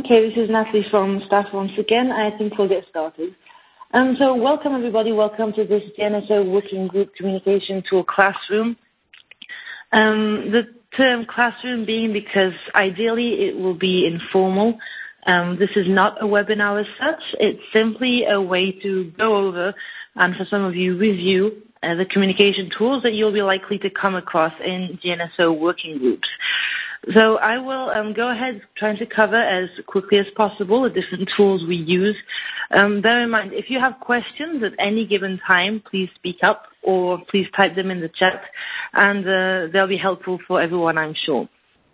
Okay, this is Natalie from staff once again. I think we'll get started. So welcome everybody, welcome to this GNSO Working Group Communication Tool Classroom. The term classroom being because ideally it will be informal. This is not a webinar as such, it's simply a way to go over and for some of you review the communication tools that you'll be likely to come across in GNSO working groups. So I will go ahead trying to cover as quickly as possible the different tools we use. Bear in mind, if you have questions at any given time, please speak up or please type them in the chat and they'll be helpful for everyone, I'm sure.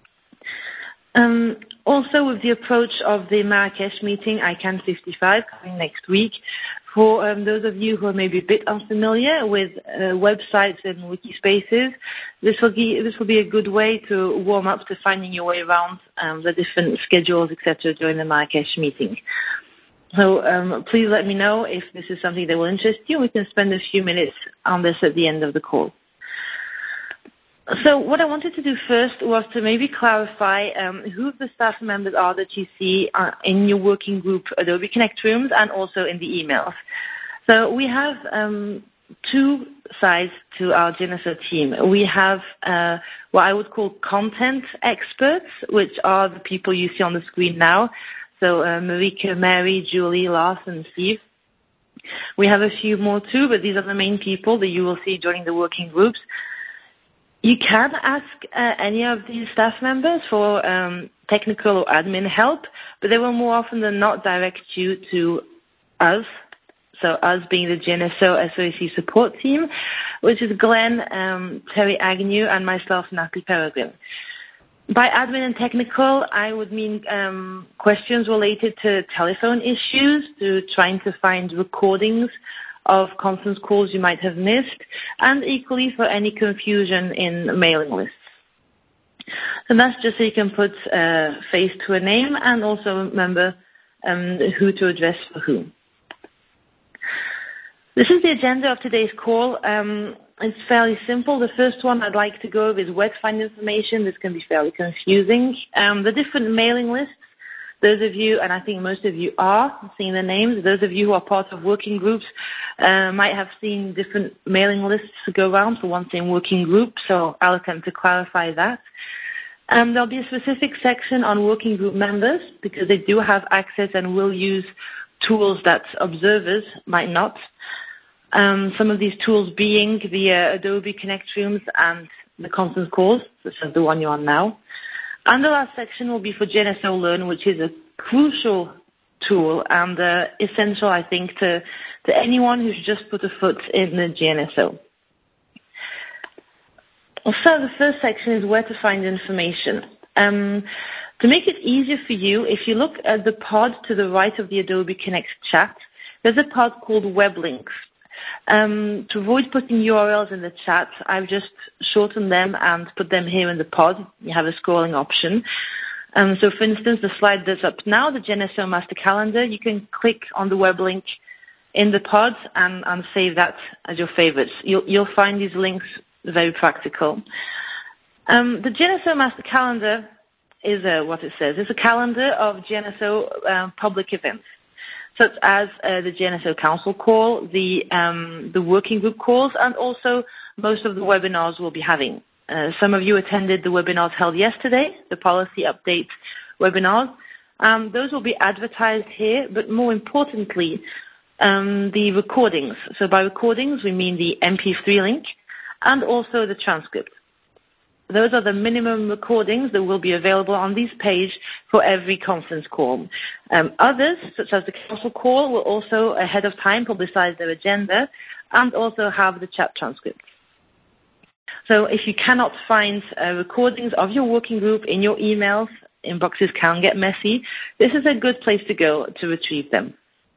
Also, with the approach of the Marrakesh meeting, ICANN 55, coming next week, for those of you who are maybe a bit unfamiliar with websites and wiki spaces, this will be a good way to warm up to finding your way around the different schedules, etc., during the Marrakesh meeting. So please let me know if this is something that will interest you. We can spend a few minutes on this at the end of the call. So what I wanted to do first was to maybe clarify who the staff members are that you see in your working group Adobe Connect rooms and also in the emails. So we have two sides to our GNSO team. We have what I would call content experts, which are the people you see on the screen now. So Marika, Mary, Julie, Lars, and Steve. We have a few more too, but these are the main people that you will see joining the working groups. You can ask any of these staff members for technical or admin help, but they will more often than not direct you to us, so us being the GNSO SOAC support team, which is Glenn, Terry Agnew, and myself, Natalie Peregrine. By admin and technical, I would mean questions related to telephone issues, to trying to find recordings of conference calls you might have missed, and equally for any confusion in mailing lists. And that's just so you can put a face to a name and also remember who to address for whom. This is the agenda of today's call. It's fairly simple. The first one I'd like to go over is where to find information. This can be fairly confusing. The different mailing lists. Those of you, and I think most of you are seeing the names, those of you who are part of working groups might have seen different mailing lists go around for one same working group, so I'll attempt to clarify that. There'll be a specific section on working group members because they do have access and will use tools that observers might not. Some of these tools being the Adobe Connect rooms and the conference calls, such as the one you're on now. And the last section will be for GNSO Learn, which is a crucial tool and essential, I think, to anyone who's just put a foot in the GNSO. So the first section is where to find information. To make it easier for you, if you look at the pod to the right of the Adobe Connect chat, there's a pod called Web Links. To avoid putting URLs in the chat, I've just shortened them and put them here in the pod. You have a scrolling option. So for instance, the slide that's up now, the GNSO Master Calendar, you can click on the web link in the pod and save that as your favorites. You'll find these links very practical. The GNSO Master Calendar is what it says. It's a calendar of GNSO public events, such as the GNSO Council call, the working group calls, and also most of the webinars we'll be having. Some of you attended the webinars held yesterday, the policy update webinars. Those will be advertised here, but more importantly, the recordings. So by recordings, we mean the MP3 link and also the transcript. Those are the minimum recordings that will be available on this page for every conference call. Others, such as the council call, will also ahead of time publicize their agenda and also have the chat transcripts. So if you cannot find recordings of your working group in your emails, inboxes can get messy, this is a good place to go to retrieve them.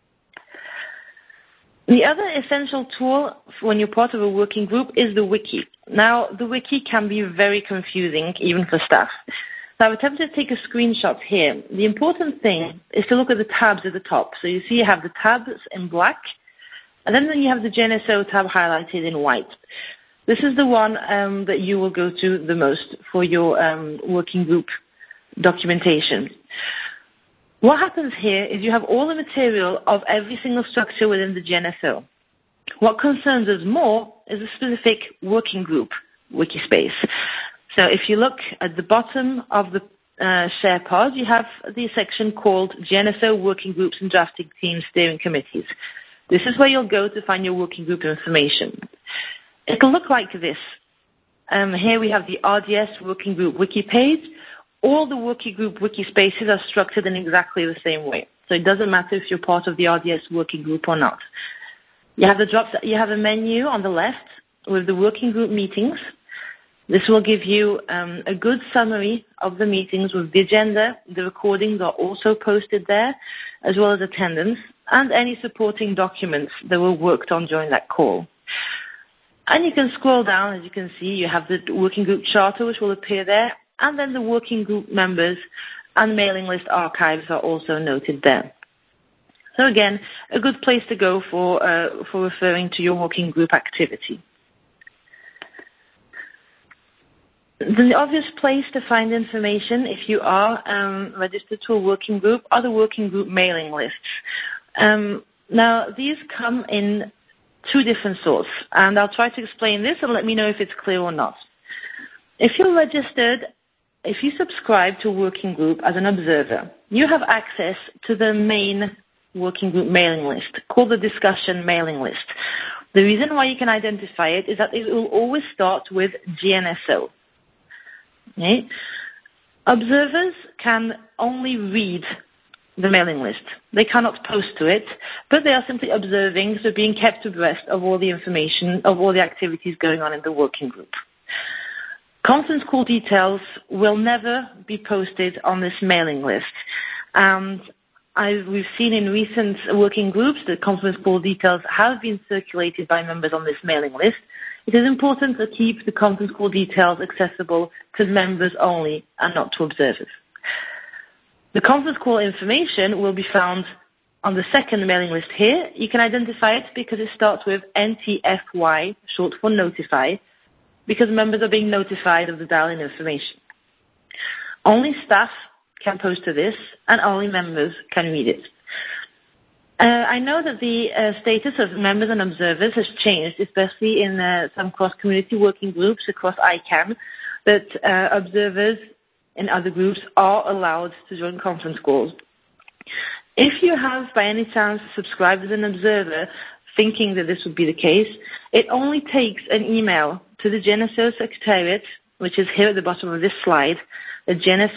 The other essential tool when you're part of a working group is the wiki. Now, the wiki can be very confusing, even for staff. So I've attempted to take a screenshot here. The important thing is to look at the tabs at the top. So you see you have the tabs in black, and then you have the GNSO tab highlighted in white. This is the one that you will go to the most for your working group documentation. What happens here is you have all the material of every single structure within the GNSO. What concerns us more is a specific working group Wikispace. So if you look at the bottom of the share pod, you have the section called GNSO Working Groups and Drafting Teams Steering Committees. This is where you'll go to find your working group information. It'll look like this. Here we have the RDS Working Group Wiki page. All the working group Wikispaces are structured in exactly the same way. So it doesn't matter if you're part of the RDS working group or not. You have a menu on the left with the working group meetings. This will give you a good summary of the meetings with the agenda. The recordings are also posted there, as well as attendance and any supporting documents that were worked on during that call. And you can scroll down, as you can see, you have the working group charter, which will appear there, and then the working group members and mailing list archives are also noted there. So again, a good place to go for referring to your working group activity. The obvious place to find information if you are registered to a working group are the working group mailing lists. Now, these come in two different sorts, and I'll try to explain this and let me know if it's clear or not. If you're registered, if you subscribe to a working group as an observer, you have access to the main working group mailing list called the discussion mailing list. The reason why you can identify it is that it will always start with GNSO. Okay? Observers can only read the mailing list. They cannot post to it, but they are simply observing, so being kept abreast of all the information, of all the activities going on in the working group. Conference call details will never be posted on this mailing list. And we've seen in recent working groups that conference call details have been circulated by members on this mailing list. It is important to keep the conference call details accessible to members only and not to observers. The conference call information will be found on the second mailing list here. You can identify it because it starts with NTFY, short for notify, because members are being notified of the dial-in information. Only staff can post to this, and only members can read it. I know that the status of members and observers has changed, especially in some cross-community working groups across ICANN, that observers in other groups are allowed to join conference calls. If you have, by any chance, subscribed as an observer, thinking that this would be the case, it only takes an email to the GNSO Secretariat, which is here at the bottom of this slide, the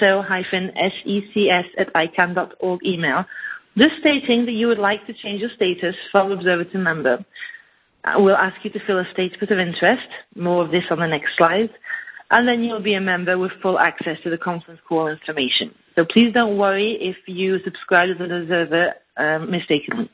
GNSO-secs@icann.org email, just stating that you would like to change your status from observer to member. We'll ask you to fill a statement of interest, more of this on the next slide, and then you'll be a member with full access to the conference call information. So please don't worry if you subscribe as an observer mistakenly.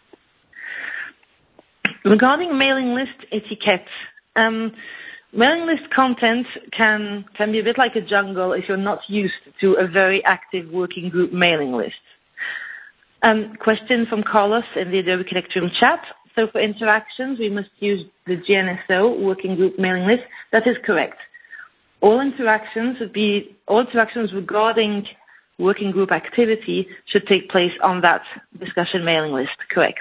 Regarding mailing list etiquette, mailing list content can be a bit like a jungle if you're not used to a very active working group mailing list. Question from Carlos in the Adobe Connect Room chat. So for interactions, we must use the GNSO working group mailing list. That is correct. All interactions regarding working group activity should take place on that discussion mailing list. Correct.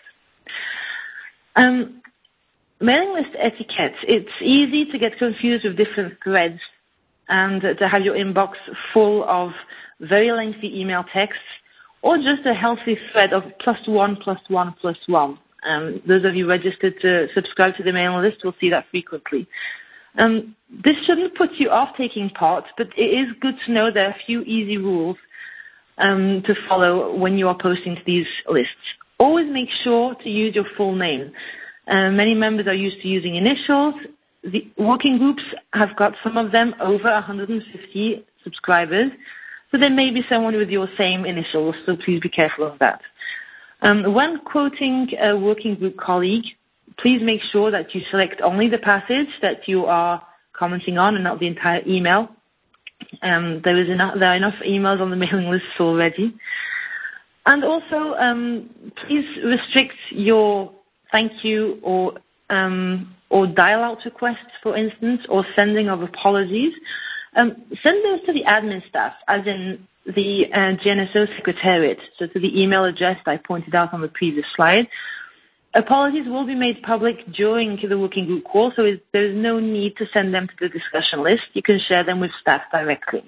Mailing list etiquette. It's easy to get confused with different threads and to have your inbox full of very lengthy email texts, or just a healthy thread of +1+1+1. Those of you registered to subscribe to the mailing list will see that frequently. This shouldn't put you off taking part, but it is good to know there are a few easy rules to follow when you are posting to these lists. Always make sure to use your full name. Many members are used to using initials. The working groups have got, some of them, over 150 subscribers. So there may be someone with your same initials, so please be careful of that. When quoting a working group colleague, please make sure that you select only the passage that you are commenting on and not the entire email. There are enough emails on the mailing list already. And also, please restrict your thank you or dial-out requests, for instance, or sending of apologies. Send those to the admin staff, as in the GNSO Secretariat, so to the email address I pointed out on the previous slide. Apologies will be made public during the working group call, so there is no need to send them to the discussion list. You can share them with staff directly.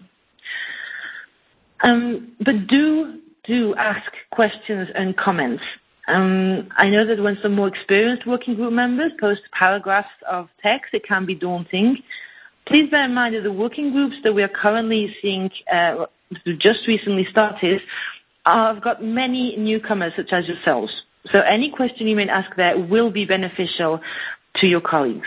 But do ask questions and comments. I know that when some more experienced working group members post paragraphs of text, it can be daunting. Please bear in mind that the working groups that we are currently seeing, just recently started, have got many newcomers such as yourselves. So any question you may ask there will be beneficial to your colleagues.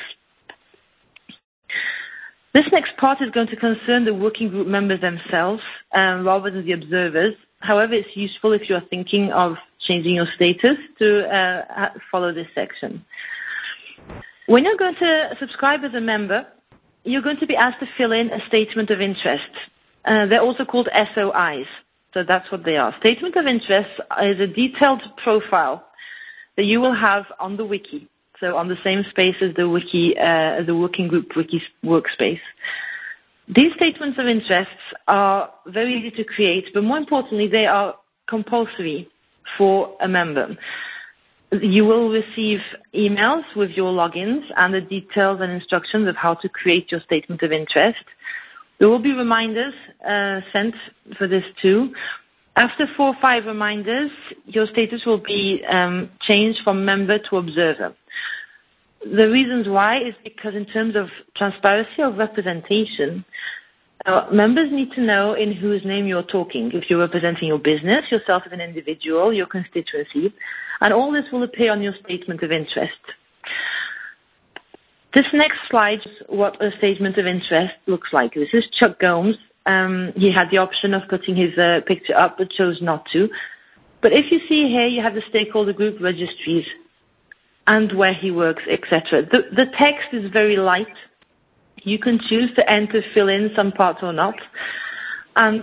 This next part is going to concern the working group members themselves rather than the observers. However, it's useful if you are thinking of changing your status to follow this section. When you're going to subscribe as a member, you're going to be asked to fill in a statement of interest. They're also called SOIs, so that's what they are. Statement of interest is a detailed profile that you will have on the wiki, so on the same space as the wiki, the working group wiki workspace. These statements of interests are very easy to create, but more importantly, they are compulsory for a member. You will receive emails with your logins and the details and instructions of how to create your statement of interest. There will be reminders sent for this too. After 4 or 5 reminders, your status will be changed from member to observer. The reasons why is because in terms of transparency of representation, members need to know in whose name you're talking. If you're representing your business, yourself as an individual, your constituency, and all this will appear on your statement of interest. This next slide is what a statement of interest looks like. This is Chuck Gomes. He had the option of putting his picture up, but chose not to. But if you see here, you have the stakeholder group registries and where he works, etc. The text is very light. You can choose to enter, fill in some parts or not, and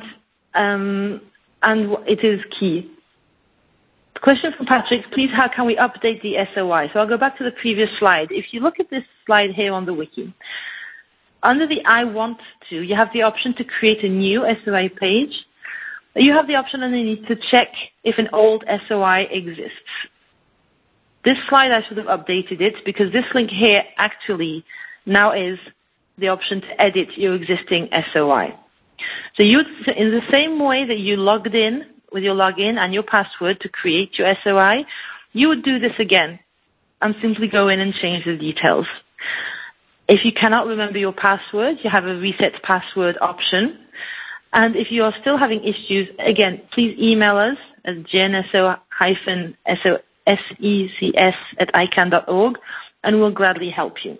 it is key. Question from Patrick, please, how can we update the SOI? So I'll go back to the previous slide. If you look at this slide here on the wiki, under the I want to, you have the option to create a new SOI page. You have the option underneath to check if an old SOI exists. This slide, I should have updated it because this link here actually now is the option to edit your existing SOI. So you, in the same way that you logged in with your login and your password to create your SOI, you would do this again and simply go in and change the details. If you cannot remember your password, you have a reset password option. And if you are still having issues, again, please email us at gnso-secs@icann.org and we'll gladly help you.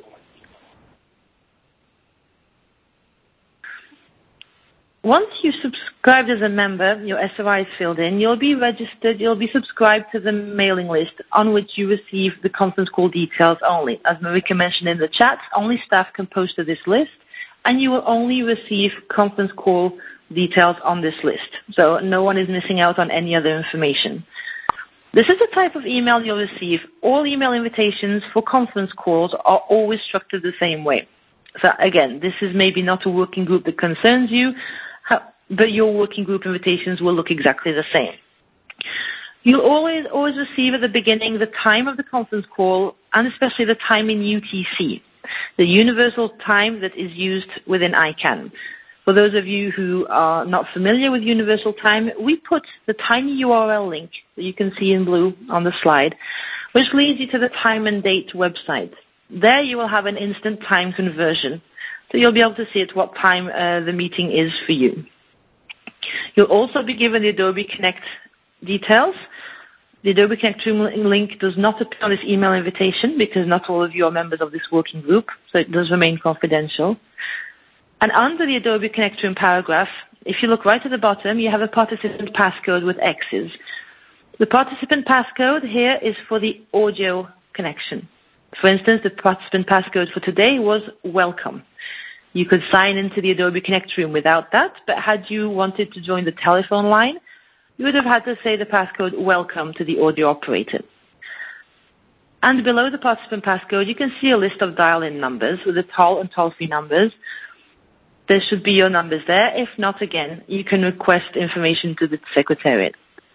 Once you've subscribed as a member, your SOI is filled in, you'll be registered, you'll be subscribed to the mailing list on which you receive the conference call details only. As Marika mentioned in the chat, only staff can post to this list, and you will only receive conference call details on this list. So no one is missing out on any other information. This is the type of email you'll receive. All email invitations for conference calls are always structured the same way. So again, this is maybe not a working group that concerns you, but your working group invitations will look exactly the same. You'll always receive at the beginning the time of the conference call and especially the time in UTC, the universal time that is used within ICANN. For those of you who are not familiar with universal time, we put the tiny URL link that you can see in blue on the slide, which leads you to the time and date website. There you will have an instant time conversion, so you'll be able to see at what time the meeting is for you. You'll also be given the Adobe Connect details. The Adobe Connect Room link does not appear on this email invitation because not all of you are members of this working group, so it does remain confidential. And under the Adobe Connect Room paragraph, if you look right at the bottom, you have a participant passcode with X's. The participant passcode here is for the audio connection. For instance, the participant passcode for today was welcome. You could sign into the Adobe Connect Room without that, but had you wanted to join the telephone line, you would have had to say the passcode welcome to the audio operator. And below the participant passcode, you can see a list of dial-in numbers with the toll and toll-free numbers. There should be your numbers there. If not, again, you can request information to the Secretariat.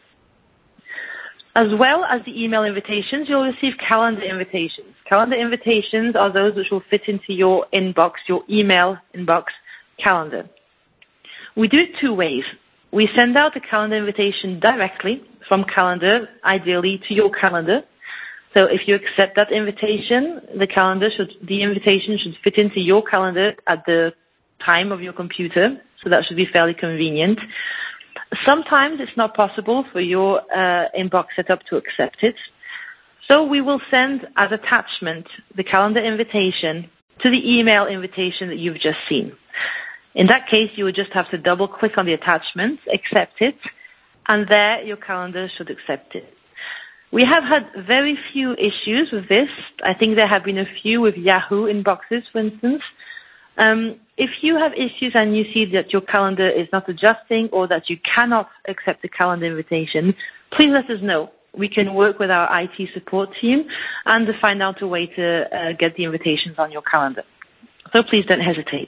As well as the email invitations, you'll receive calendar invitations. Calendar invitations are those which will fit into your inbox, your email inbox calendar. We do it two ways. We send out a calendar invitation directly from Calendar, ideally to your calendar. So if you accept that invitation, the invitation should fit into your calendar at the time of your computer. So that should be fairly convenient. Sometimes it's not possible for your inbox setup to accept it. So we will send as attachment the calendar invitation to the email invitation that you've just seen. In that case, you would just have to double click on the attachment, accept it, and there your calendar should accept it. We have had very few issues with this. I think there have been a few with Yahoo inboxes, for instance. If you have issues and you see that your calendar is not adjusting or that you cannot accept the calendar invitation, please let us know. We can work with our IT support team and to find out a way to get the invitations on your calendar. So please don't hesitate.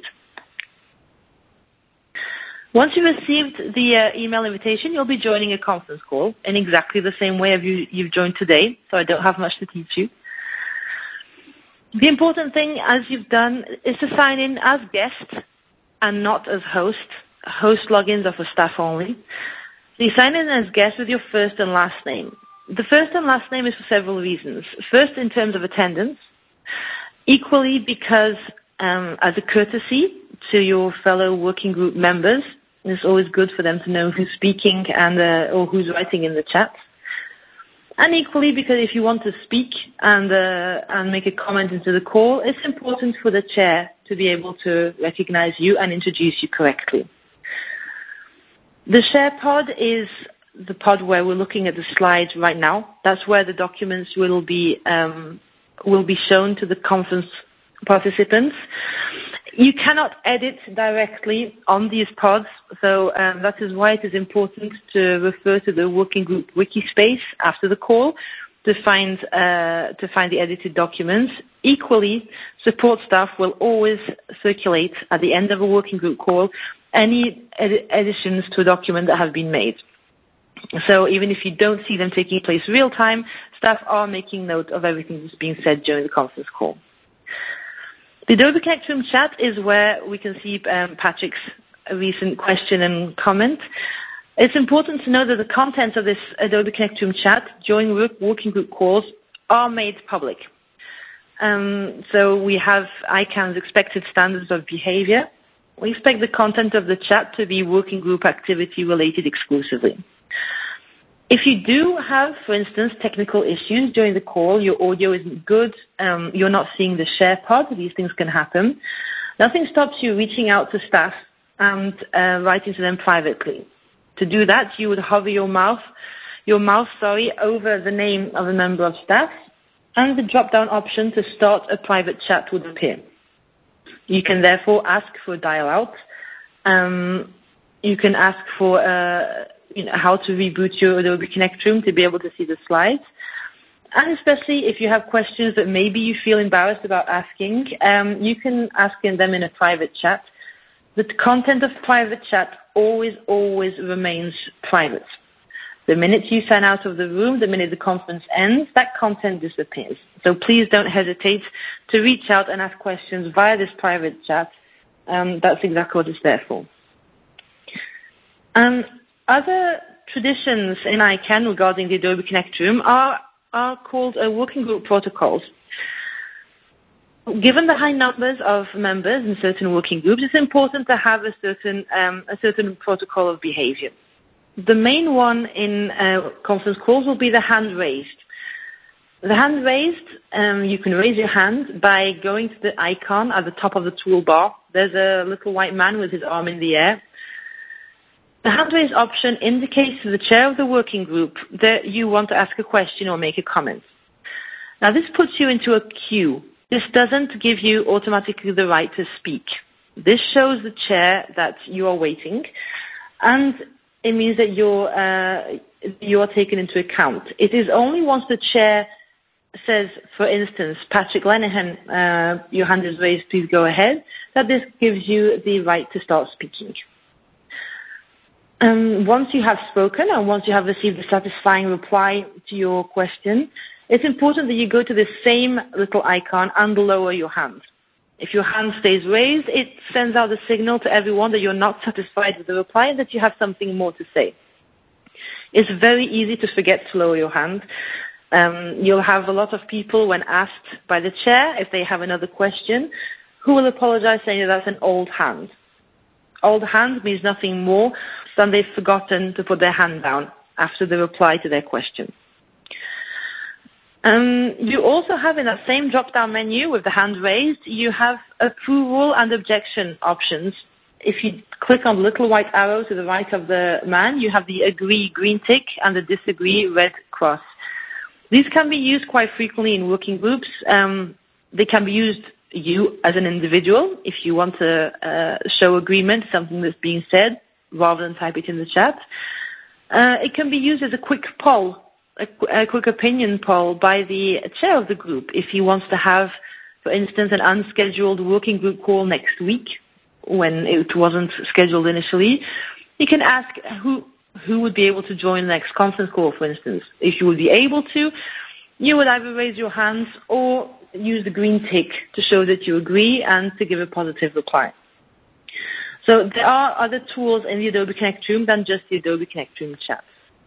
Once you've received the email invitation, you'll be joining a conference call in exactly the same way you've joined today, so I don't have much to teach you. The important thing, as you've done, is to sign in as guest and not as host. Host logins are for staff only. So you sign in as guest with your first and last name. The first and last name is for several reasons. First, in terms of attendance. Equally, because as a courtesy to your fellow working group members, it's always good for them to know who's speaking and or who's writing in the chat. And equally, because if you want to speak and make a comment into the call, it's important for the chair to be able to recognize you and introduce you correctly. The share pod is the pod where we're looking at the slides right now. That's where the documents will be shown to the conference participants. You cannot edit directly on these pods, so that is why it is important to refer to the working group wiki space after the call to find the edited documents. Equally, support staff will always circulate at the end of a working group call any additions to a document that have been made. So even if you don't see them taking place real time, staff are making note of everything that's being said during the conference call. The Adobe Connect Room chat is where we can see Patrick's recent question and comment. It's important to know that the contents of this Adobe Connect Room chat during working group calls are made public. So we have ICANN's expected standards of behavior. We expect the content of the chat to be working group activity related exclusively. If you do have, for instance, technical issues during the call, your audio isn't good, you're not seeing the share pod, these things can happen. Nothing stops you reaching out to staff and writing to them privately. To do that, you would hover your mouse over the name of a member of staff, and the drop-down option to start a private chat would appear. You can therefore ask for a dial-out. You can ask for how to reboot your Adobe Connect Room to be able to see the slides. And especially if you have questions that maybe you feel embarrassed about asking, you can ask them in a private chat. The content of private chat always remains private. The minute you sign out of the room, the minute the conference ends, that content disappears. So please don't hesitate to reach out and ask questions via this private chat. That's exactly what it's there for. Other traditions in ICANN regarding the Adobe Connect Room are called working group protocols. Given the high numbers of members in certain working groups, it's important to have a certain protocol of behavior. The main one in conference calls will be the hand raised. The hand raised, you can raise your hand by going to the icon at the top of the toolbar. There's a little white man with his arm in the air. The hand raise option indicates to the chair of the working group that you want to ask a question or make a comment. Now, this puts you into a queue. This doesn't give you automatically the right to speak. This shows the chair that you are waiting, and it means that you are taken into account. It is only once the chair says, for instance, Patrick Lenihan, your hand is raised, please go ahead, that this gives you the right to start speaking. Once you have spoken and once you have received a satisfying reply to your question, it's important that you go to the same little icon and lower your hand. If your hand stays raised, it sends out a signal to everyone that you're not satisfied with the reply and that you have something more to say. It's very easy to forget to lower your hand. You'll have a lot of people, when asked by the chair if they have another question, who will apologize saying that that's an old hand. Old hand means nothing more than they've forgotten to put their hand down after the reply to their question. You also have in that same drop-down menu with the hand raised, you have approval and objection options. If you click on the little white arrow to the right of the man, you have the agree green tick and the disagree red cross. These can be used quite frequently in working groups. They can be used you as an individual if you want to show agreement, something that's being said, rather than type it in the chat. It can be used as a quick poll, a quick opinion poll by the chair of the group if he wants to have, for instance, an unscheduled working group call next week when it wasn't scheduled initially. You can ask who would be able to join the next conference call, for instance. If you would be able to, you would either raise your hands or use the green tick to show that you agree and to give a positive reply. So there are other tools in the Adobe Connect Room than just the Adobe Connect Room chat.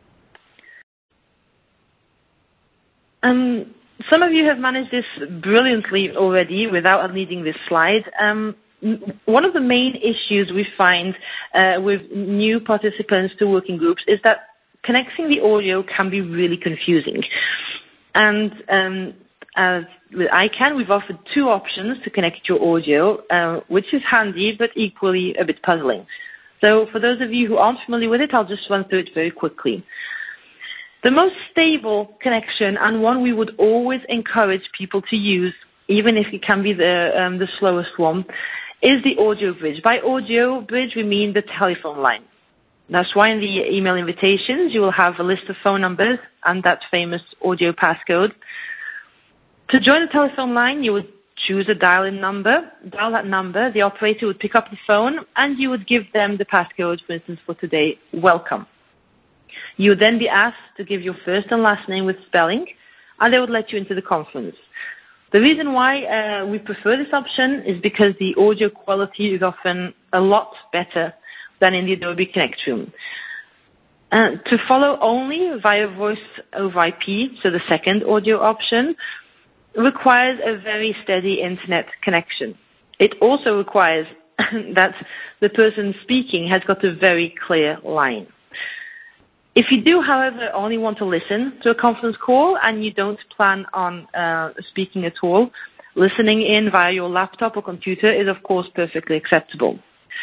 Some of you have managed this brilliantly already without needing this slide. One of the main issues we find with new participants to working groups is that connecting the audio can be really confusing. And as with ICANN, we've offered two options to connect your audio, which is handy but equally a bit puzzling. So for those of you who aren't familiar with it, I'll just run through it very quickly. The most stable connection, and one we would always encourage people to use, even if it can be the slowest one, is the audio bridge. By audio bridge, we mean the telephone line. That's why in the email invitations, you will have a list of phone numbers and that famous audio passcode. To join the telephone line, you would choose a dial-in number, dial that number, the operator would pick up the phone, and you would give them the passcode, for instance, for today, welcome. You would then be asked to give your first and last name with spelling, and they would let you into the conference. The reason why we prefer this option is because the audio quality is often a lot better than in the Adobe Connect Room. To follow only via voice over IP, so the second audio option, requires a very steady internet connection. It also requires that the person speaking has got a very clear line. If you do, however, only want to listen to a conference call and you don't plan on speaking at all, listening in via your laptop or computer is, of course, perfectly acceptable.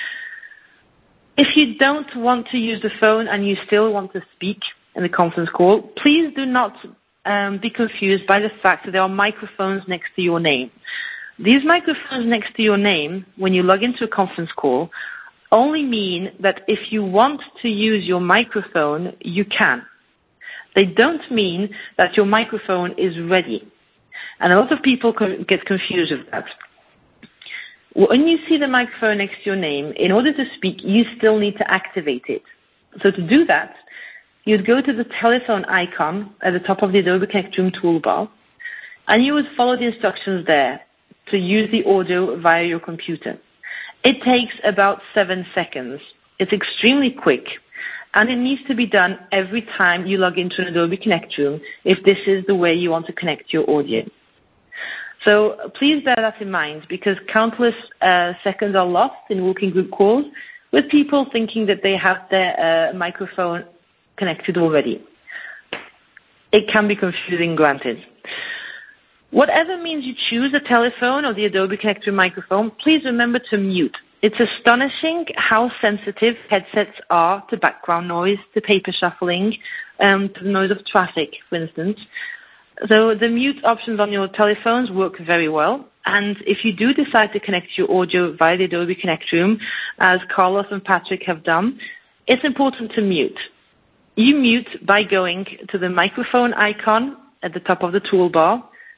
If you don't want to use the phone and you still want to speak in the conference call, please do not be confused by the fact that there are microphones next to your name. These microphones next to your name, when you log into a conference call, only mean that if you want to use your microphone, you can. They don't mean that your microphone is ready. And a lot of people get confused with that. When you see the microphone next to your name, in order to speak, you still need to activate it. So to do that, you'd go to the telephone icon at the top of the Adobe Connect Room toolbar, and you would follow the instructions there to use the audio via your computer. It takes about 7 seconds. It's extremely quick, and it needs to be done every time you log into an Adobe Connect Room if this is the way you want to connect your audio. So please bear that in mind, because countless seconds are lost in working group calls with people thinking that they have their microphone connected already. It can be confusing, granted. Whatever means you choose the telephone or the Adobe Connect Room microphone, please remember to mute. It's astonishing how sensitive headsets are to background noise, to paper shuffling, to the noise of traffic, for instance. So the mute options on your telephones work very well. And if you do decide to connect your audio via the Adobe Connect Room, as Carlos and Patrick have done, it's important to mute. You mute by going to the microphone icon at the top of the toolbar,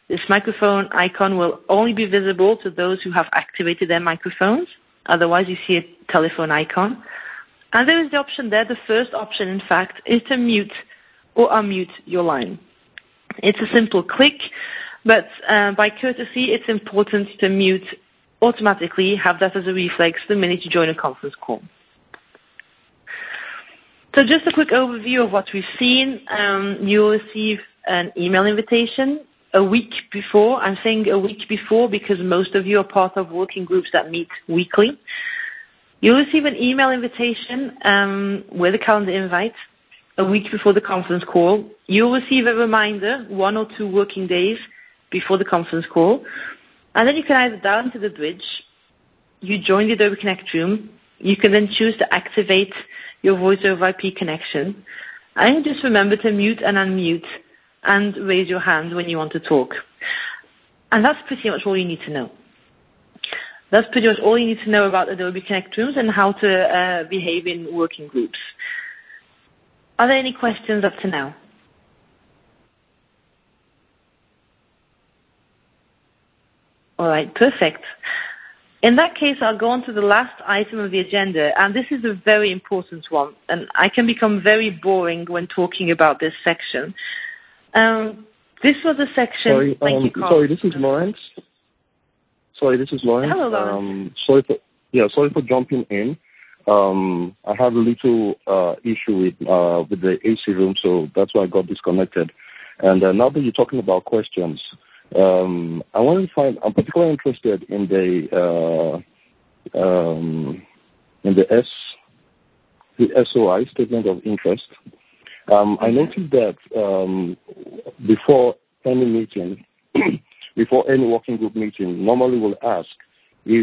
This microphone icon will only be visible to those who have activated their microphones. Otherwise, you see a telephone icon. And there is the option there. The first option, in fact, is to mute or unmute your line. It's a simple click, but by courtesy, it's important to mute automatically, have that as a reflex the minute you join a conference call. So just a quick overview of what we've seen. You'll receive an email invitation a week before. I'm saying a week before because most of you are part of working groups that meet weekly. You'll receive an email invitation with a calendar invite a week before the conference call. You'll receive a reminder 1 or 2 working days before the conference call. And then you can either dial into the bridge, you join the Adobe Connect room, you can then choose to activate your voice over IP connection, and just remember to mute and unmute and raise your hand when you want to talk. And that's pretty much all you need to know. That's pretty much all you need to know about Adobe Connect rooms and how to behave in working groups. Are there any questions up to now? All right, perfect. In that case, I'll go on to the last item of the agenda, and this is a very important one, and I can become very boring when talking about this section. This was a section... Sorry, this is Lawrence. Hello, Lawrence. Sorry for jumping in. I have a little issue with the AC room, so that's why I got disconnected. And now that you're talking about questions, I'm particularly interested in the SOI, statement of interest. I noticed that before any meeting, before any working group meeting, normally we'll ask if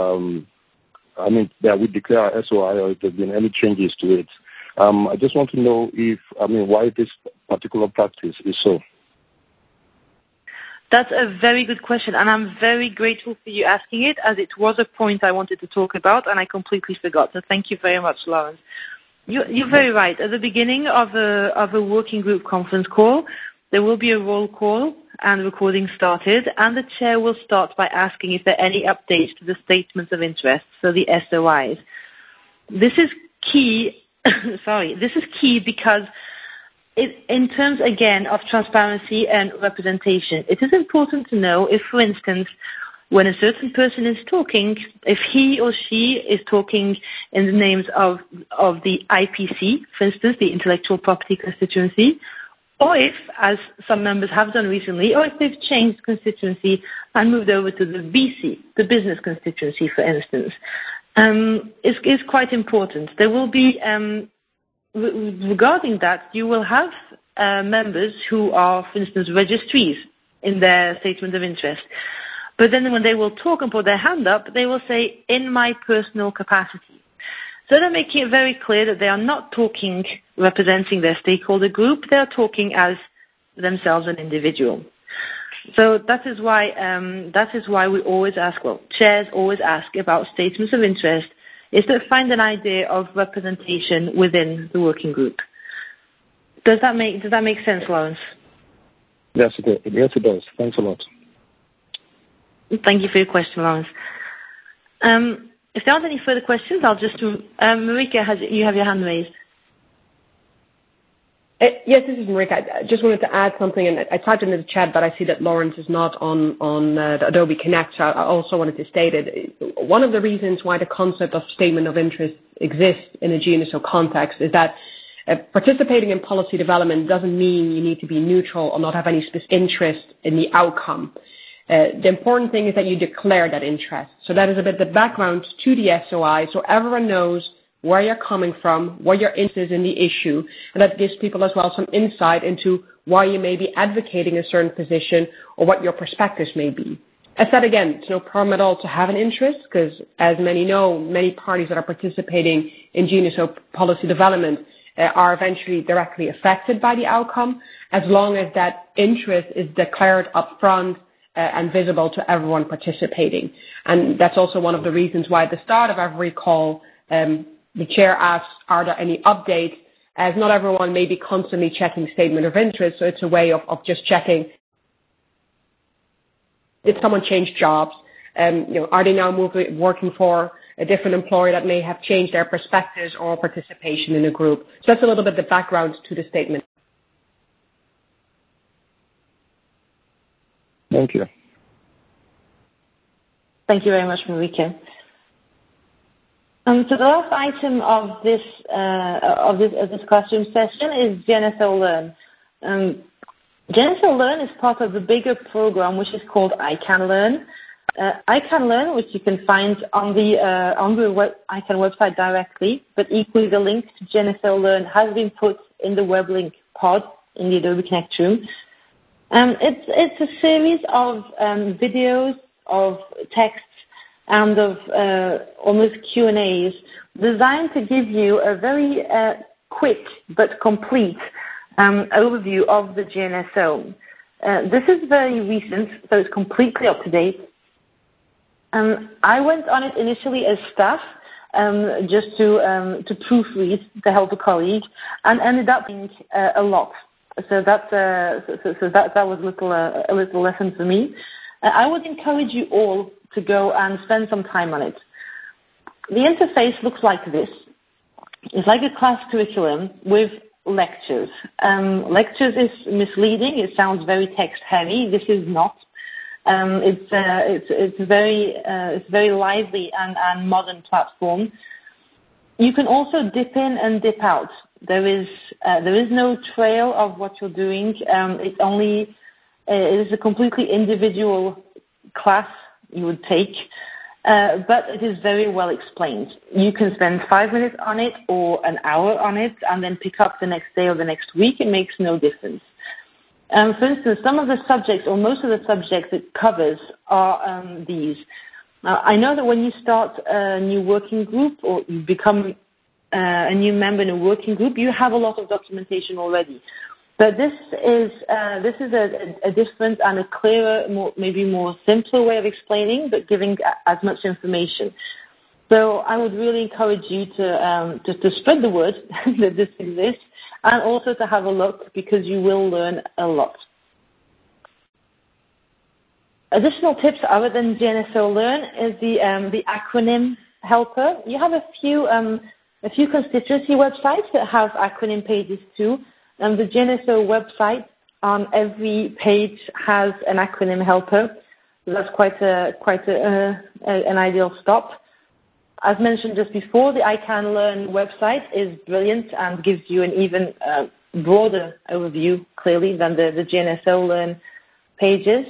that we declare our SOI or if there's been any changes to it. I just want to know why this particular practice is so. That's a very good question, and I'm very grateful for you asking it, as it was a point I wanted to talk about, and I completely forgot. So thank you very much, Lawrence. You're very right. At the beginning of a working group conference call, there will be a roll call and recording started, and the chair will start by asking if there are any updates to the statements of interest, so the SOIs. This is key. This is key because in terms, again, of transparency and representation, it is important to know if, for instance, when a certain person is talking, if he or she is talking in the names of the IPC, for instance, the Intellectual Property Constituency, or if, as some members have done recently, or if they've changed constituency and moved over to the BC, the Business Constituency, for instance, is quite important. There will be... regarding that, you will have members who are, for instance, registries in their statement of interest. But then when they will talk and put their hand up, they will say, in my personal capacity. So they're making it very clear that they are not talking representing their stakeholder group. They are talking as themselves an individual. So that is why we always ask, chairs always ask about statements of interest, is to find an idea of representation within the working group. Does that make sense, Lawrence? Yes, it does. Thanks a lot. Thank you for your question, Lawrence. If there aren't any further questions, I'll just... Marika, you have your hand raised. Yes, this is Marika. I just wanted to add something, and I typed into the chat, but I see that Lawrence is not on the Adobe Connect, so I also wanted to state it. One of the reasons why the concept of statement of interest exists in a GNSO context is that participating in policy development doesn't mean you need to be neutral or not have any specific interest in the outcome. The important thing is that you declare that interest. So that is a bit the background to the SOI, so everyone knows where you're coming from, what your interest is in the issue, and that gives people as well some insight into why you may be advocating a certain position or what your perspectives may be. As said again, it's no problem at all to have an interest because, as many know, many parties that are participating in GNSO policy development are eventually directly affected by the outcome, as long as that interest is declared upfront and visible to everyone participating. And that's also one of the reasons why at the start of every call, the chair asks, are there any updates? As not everyone may be constantly checking statement of interest, so it's a way of just checking Did someone change jobs? Are they now working for a different employer that may have changed their perspectives or participation in a group? So that's a little bit the background to the statement. Thank you. Thank you very much, Marieke. So the last item of this classroom session is GNSO Learn. GNSO Learn is part of the bigger program, which is called ICANN Learn. ICANN Learn, which you can find on the ICANN website directly, but equally the link to GNSO Learn has been put in the web link pod in the Adobe Connect room. It's a series of videos, of texts, and of almost Q&As designed to give you a very quick but complete overview of the GNSO. This is very recent, so it's completely up to date. I went on it initially as staff, just to proofread, to help a colleague, and ended up being a lot. So that was a little lesson for me. I would encourage you all to go and spend some time on it. The interface looks like this. It's like a class curriculum with lectures. Lectures is misleading. It sounds very text heavy. This is not. It's very lively and modern platform. You can also dip in and dip out. There is no trail of what you're doing. It is a completely individual class you would take, but it is very well explained. You can spend 5 minutes on it or an hour on it and then pick up the next day or the next week. It makes no difference. For instance, some of the subjects or most of the subjects it covers are these. Now, I know that when you start a new working group or you become a new member in a working group, you have a lot of documentation already. But this is a different and a clearer, maybe more simpler way of explaining, but giving as much information. So I would really encourage you to spread the word that this exists, and also to have a look, because you will learn a lot. Additional tips other than GNSO Learn is the acronym helper. You have a few constituency websites that have acronym pages too. The GNSO website on every page has an acronym helper. So that's quite an ideal stop. As mentioned just before, the ICANN Learn website is brilliant and gives you an even broader overview, clearly, than the GNSO Learn pages.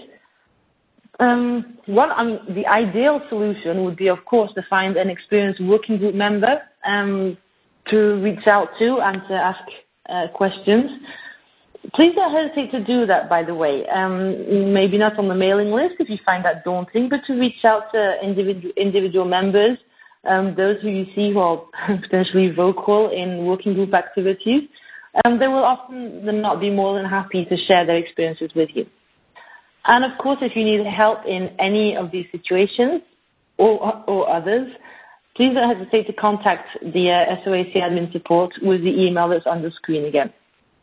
The ideal solution would be, of course, to find an experienced working group member to reach out to and to ask questions. Please don't hesitate to do that, by the way. Maybe not on the mailing list if you find that daunting, but to reach out to individual members, those who you see who are potentially vocal in working group activities. They will often not be more than happy to share their experiences with you. And of course, if you need help in any of these situations or others, please don't hesitate to contact the SOAC admin support with the email that's on the screen again.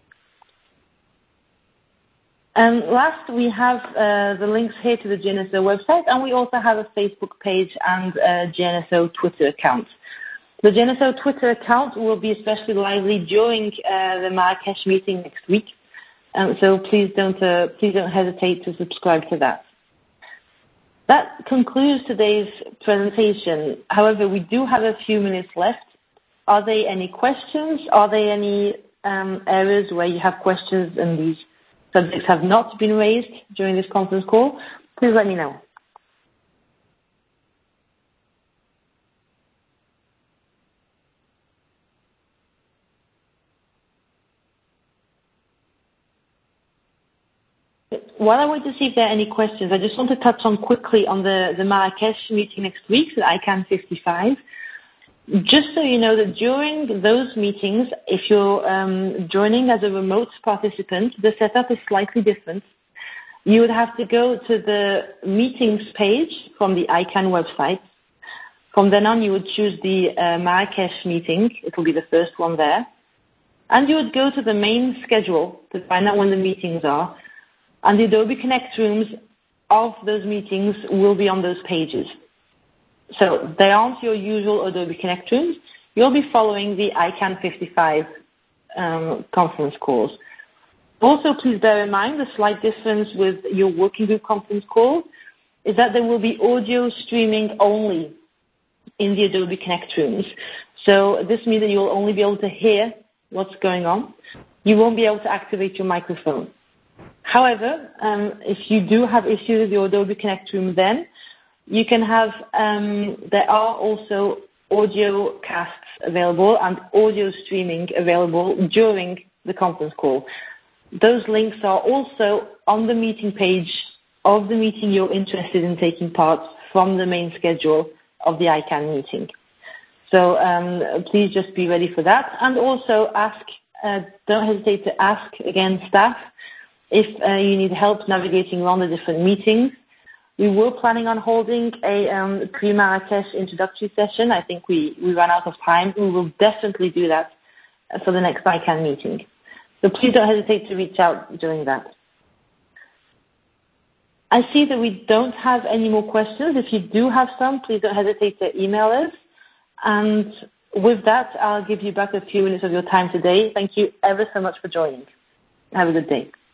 And last, we have the links here to the GNSO website, and we also have a Facebook page and a GNSO Twitter account. The GNSO Twitter account will be especially lively during the Marrakesh meeting next week, so please don't hesitate to subscribe to that. That concludes today's presentation. However, we do have a few minutes left. Are there any questions? Are there any areas where you have questions and these subjects have not been raised during this conference call? Please let me know. While I wait to see if there are any questions, I just want to touch on quickly on the Marrakesh meeting next week, the ICANN 55. Just so you know that during those meetings, if you're joining as a remote participant, the setup is slightly different. You would have to go to the meetings page from the ICANN website. From then on, you would choose the Marrakesh meeting. It will be the first one there. And you would go to the main schedule to find out when the meetings are. And the Adobe Connect rooms of those meetings will be on those pages. So they aren't your usual Adobe Connect rooms. You'll be following the ICANN 55 conference calls. Also, please bear in mind the slight difference with your working group conference call is that there will be audio streaming only in the Adobe Connect rooms. So this means that you'll only be able to hear what's going on. You won't be able to activate your microphone. However, if you do have issues with your Adobe Connect room, then you can have, there are also audio casts available and audio streaming available during the conference call. Those links are also on the meeting page of the meeting you're interested in taking part from the main schedule of the ICANN meeting. So please just be ready for that. And also don't hesitate to ask, again, staff, if you need help navigating around the different meetings. We were planning on holding a pre-Marrakesh introductory session. I think we ran out of time. We will definitely do that for the next ICANN meeting. So please don't hesitate to reach out during that. I see that we don't have any more questions. If you do have some, please don't hesitate to email us. And with that, I'll give you back a few minutes of your time today. Thank you ever so much for joining. Have a good day.